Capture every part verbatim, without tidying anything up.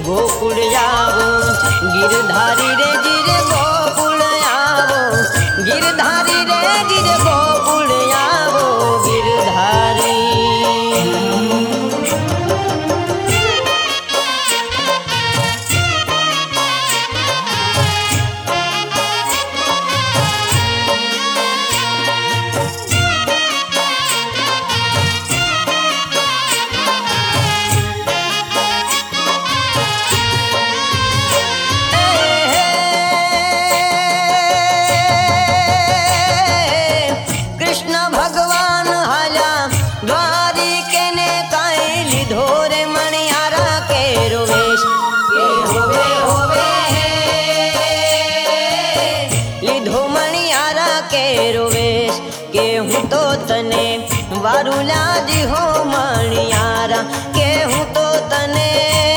गोकुल आवो गिरधारी रे जिरे गोकुल आवो गिरधारी रे जिरे गोकुल आवो गिरधारी। तो तने वारुलाज हो मणियारा केहूँ तो तने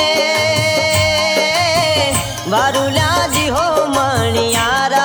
वारुलाज हो मणियारा।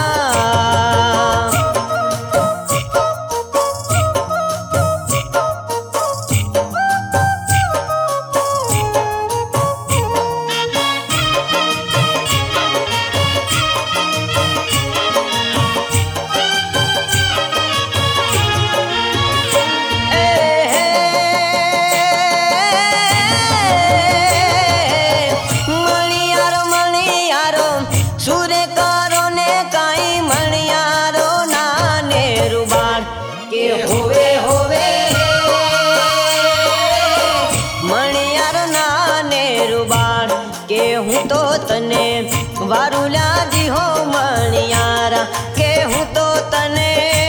केहूँ तो तने वारुलाजी हो मणियारा केहूँ तो तने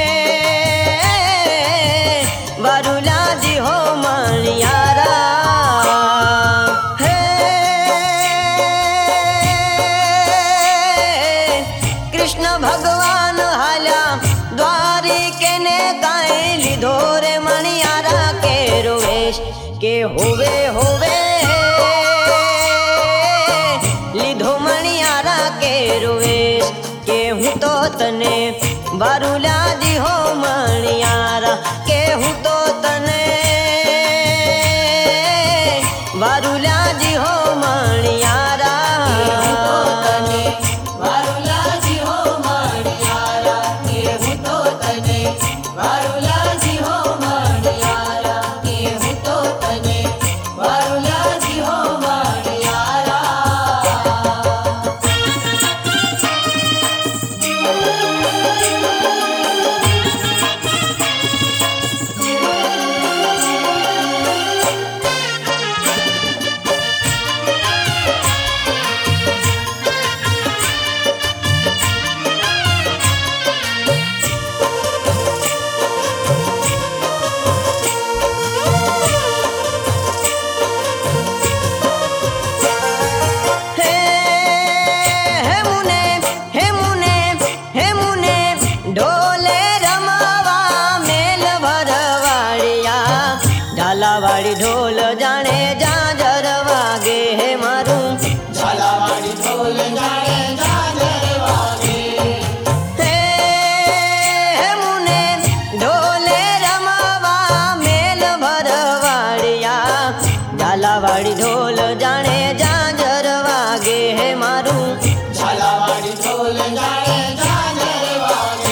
वारुलाजी हो मणियारा। हे कृष्ण भगवान हाल्या द्वारिके ने काई लीधो रे मणियारा के रोवेश के होवे होवे लीधो मणियारा के रोवेश केहूँ तो तने वारुलाजी हो मणियारा केहूँ तो तने वारुलाजी हो मणियारा वारुलाजी हो मणियारा केहूँ तो तने वारुलाजी हो मणियारा केहूँ तो तने वारुलाजी हो मणियारा। झालावाड़ी ढोल जाने झांझर वागे है मारू झालावाड़ी ढोल जाने झांझर वागे हे मुने ढोले रमावा मेल भरवाड़िया झालावाड़ी ढोल जाने झांझर वागे है मारू झालावाड़ी ढोल जाने झांझर वागे।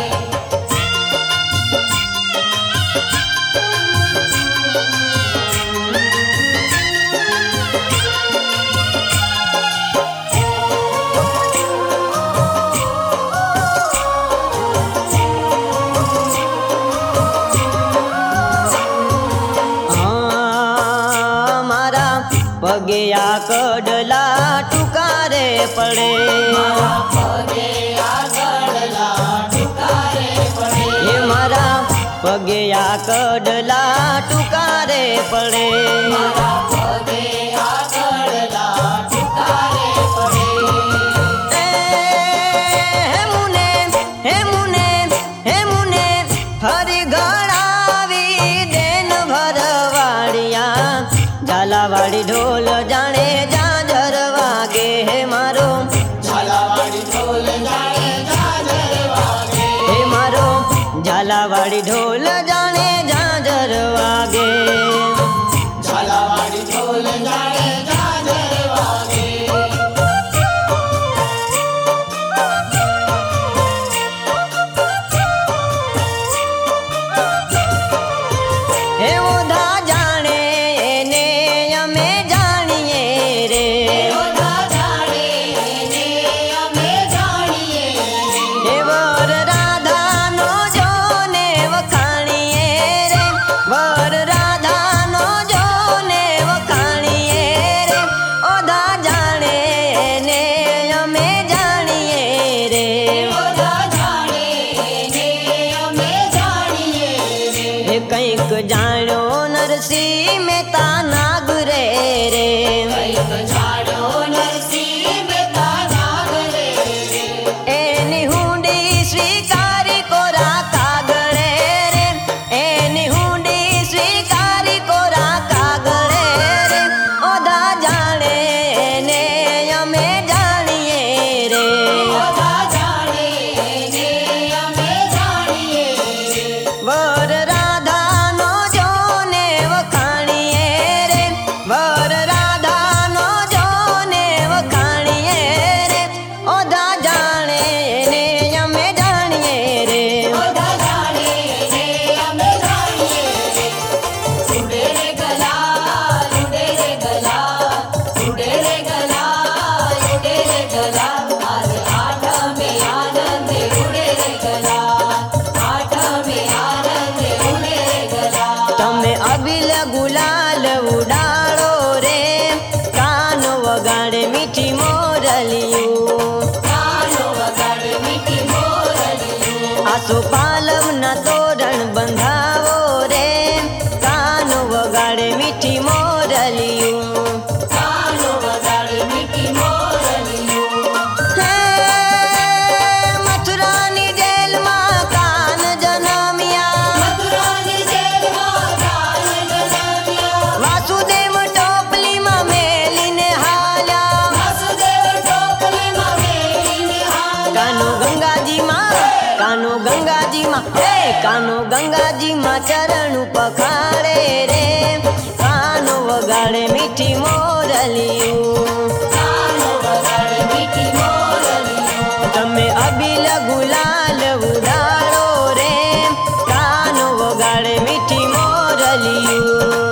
पगे आ कडला टुकारे पड़े पगे आ कडला टुकारे पड़े ये मारा पगे आ कडला टुकारे पड़े पगे आ कडला टुकारे पड़े। हे मुने हे मुने हे मुने हरि गणावी देन भरवाड़िया झालावाड़ी ढोल जाने झांझर वागे है मारो झालावाड़ी ढोल जाने झांझर वागे हे मारो झालावाड़ी ढोल जाने झांझर वागे झालावाड़ी ढोल जाने झांझर वागे। જાણ્યો નરસિંહ મહેતા નાગ રે રે કઈક જાણ્યો નરસિંહ મહેતા નાગ રે એની હુંડી સ્વીકારી કોરા કાગળે રે એની હુંડી સ્વીકારી કોરા કાગળે રે ઓધા જાણે ને અમે જાણીએ રે બધા જાણે ને અમે જાણીએ વર રાધાનો જોને વખાણીએ રે વર રાધાનો જોને વખાણીએ રે ઓધા જાણે ને અમે જાણીએ રે બધા જાણે ને અમે જાણીએ ઉડે રે ગલા ઉડે રે ગલા ઉડે રે ગલા ઉડે રે ગલા આજ આઠમે આનંદે ઉડે રે ગલા આઠમે આનંદે ઉડે રે ગલા તમે અબિલ ગુલાલ ઉડાડો રે કાનો વગાડે મીઠી મોરલિયું કાનો વગાડે મીઠી મોરલિયું આસો પાલવના તોરણ બંધાવો રે કાનો વગાડે મીઠી મોરલિયું કાનો વગાડે મીઠી મોરલિયું હે મથુરાની જેલમાં કાન જનમ્યા મથુરાની જેલમાં કાન જનમ્યા વાસુદેવ ટોપલીમાં મેલીને હાલ્યા વાસુદેવ ટોપલીમાં મેલીને હાલ્યા કાનો ગંગાજીમાં કાનો ગંગાજીમાં હે કાનો ગંગાજીમાં ચરણ પખાડે રે કાનો વગાડે મીઠી મોરલિયું કાનો વગાડે મીઠી મોરલિયું તમે અબિલ ગુલાલ ઉડાડો રે કાનો વગાડે મીઠી મોરલિયું